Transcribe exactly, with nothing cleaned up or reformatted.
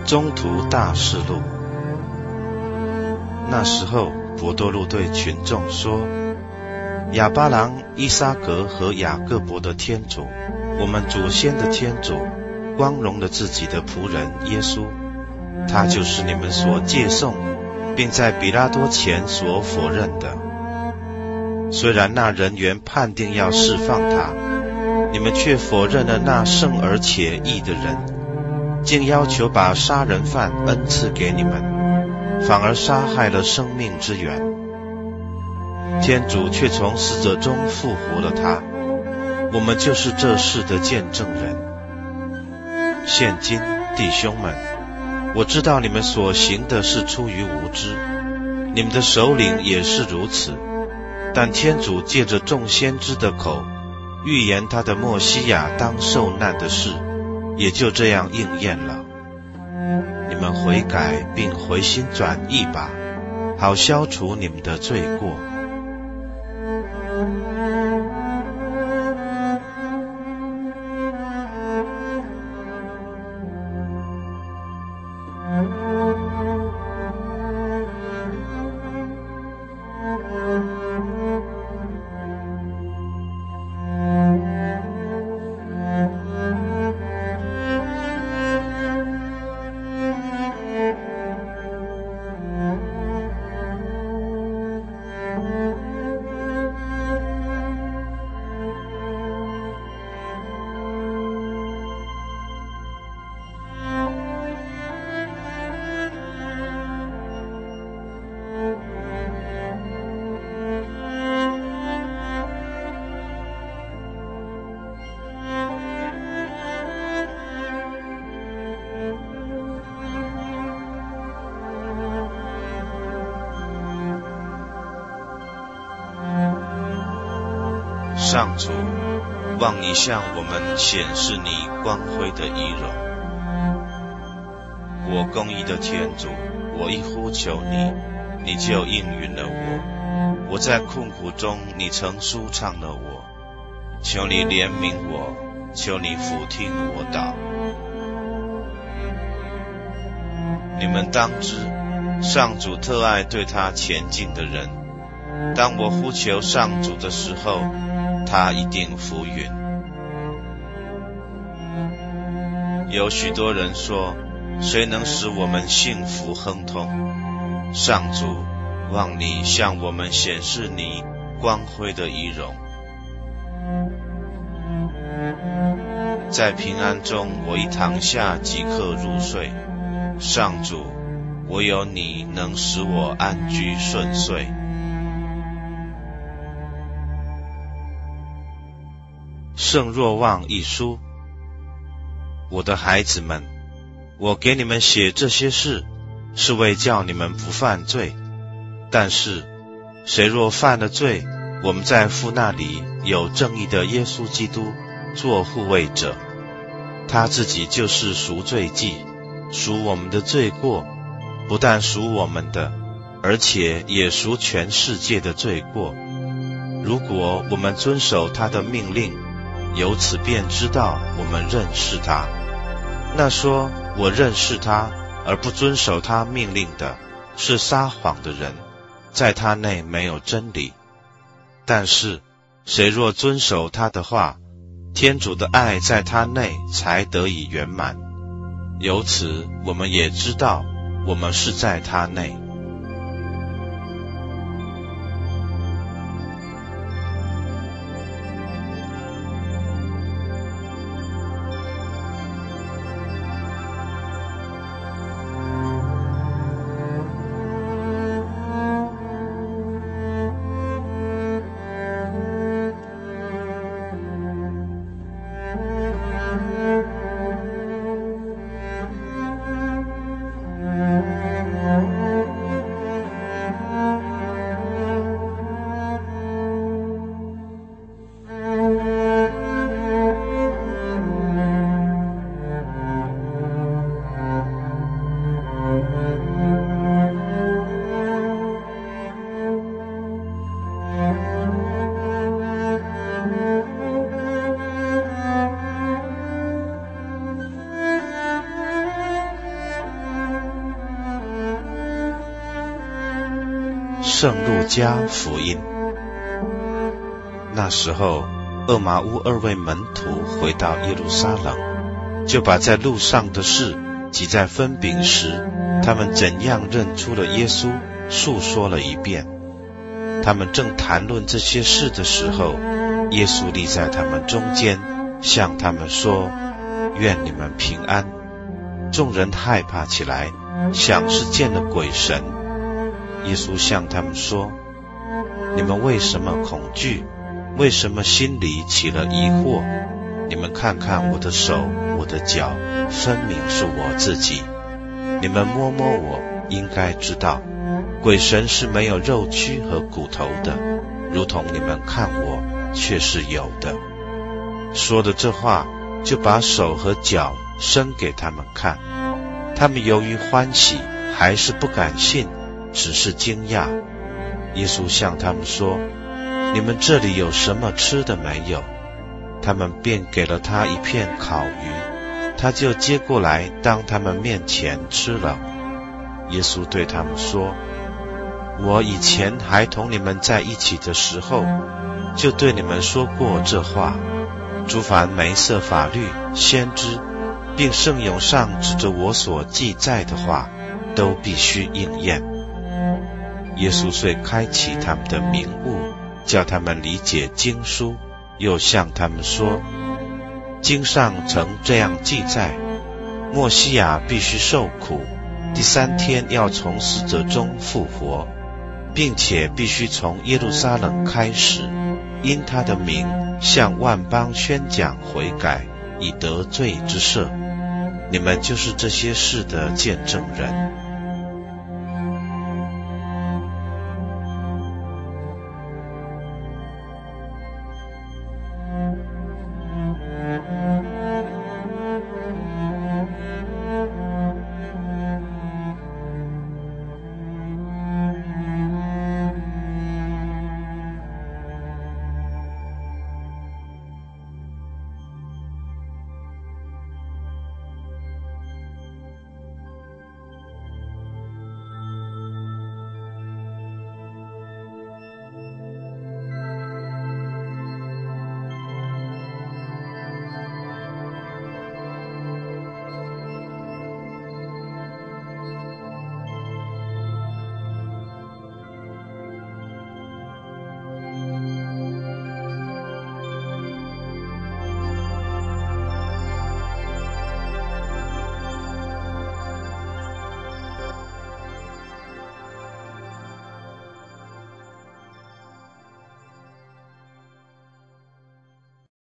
中途大事录。那时候，伯多禄对群众说：亚巴郎、伊撒格和雅各伯的天主，我们祖先的天主，光荣了自己的仆人耶稣，他就是你们所借送，并在比拉多前所否认的。虽然那人员判定要释放他，你们却否认了那圣而且义的人，竟要求把杀人犯恩赐给你们，反而杀害了生命之源。天主却从死者中复活了他，我们就是这事的见证人。现今，弟兄们，我知道你们所行的是出于无知，你们的首领也是如此。但天主借着众先知的口，预言他的默西亚当受难的事，也就这样应验了。你们悔改并回心转意吧，好消除你们的罪过。上主，望你向我们显示你光辉的仪容。我公义的天主，我一呼求你，你就应允了我。我在困苦中，你曾舒畅了我。求你怜悯我，求你俯听我祷。你们当知，上主特爱对他前进的人。当我呼求上主的时候，他一定俯允。有许多人说，谁能使我们幸福亨通？上主，望你向我们显示你光辉的仪容。在平安中，我一躺下即刻入睡。上主，唯有你能使我安居顺遂。圣若望一书。我的孩子们，我给你们写这些事，是为叫你们不犯罪。但是，谁若犯了罪，我们在父那里有正义的耶稣基督做护卫者，他自己就是赎罪祭，赎我们的罪过，不但赎我们的，而且也赎全世界的罪过。如果我们遵守他的命令，由此便知道我们认识他。那说我认识他而不遵守他命令的，是撒谎的人，在他内没有真理。但是谁若遵守他的话，天主的爱在他内才得以圆满。由此我们也知道我们是在他内。 圣路加福音。那时候，厄玛乌二位门徒回到耶路撒冷，就把在路上的事及在分饼时他们怎样认出了耶稣述说了一遍。他们正谈论这些事的时候，耶稣立在他们中间，向他们说：愿你们平安。众人害怕起来，想是见了鬼神。耶稣向他们说：你们为什么恐惧？为什么心里起了疑惑？你们看看我的手，我的脚，分明是我自己。你们摸摸我，应该知道，鬼神是没有肉躯和骨头的，如同你们看我，却是有的。说的这话，就把手和脚伸给他们看。他们由于欢喜，还是不敢信，只是惊讶。耶稣向他们说：你们这里有什么吃的没有？他们便给了他一片烤鱼，他就接过来当他们面前吃了。耶稣对他们说：我以前还同你们在一起的时候，就对你们说过这话。诸凡梅瑟法律、先知，并圣咏上指着我所记载的话，都必须应验。耶稣遂开启他们的明悟，叫他们理解经书，又向他们说：经上曾这样记载，默西亚必须受苦，第三天要从死者中复活，并且必须从耶路撒冷开始，因他的名向万邦宣讲悔改，以得罪之赦。你们就是这些事的见证人。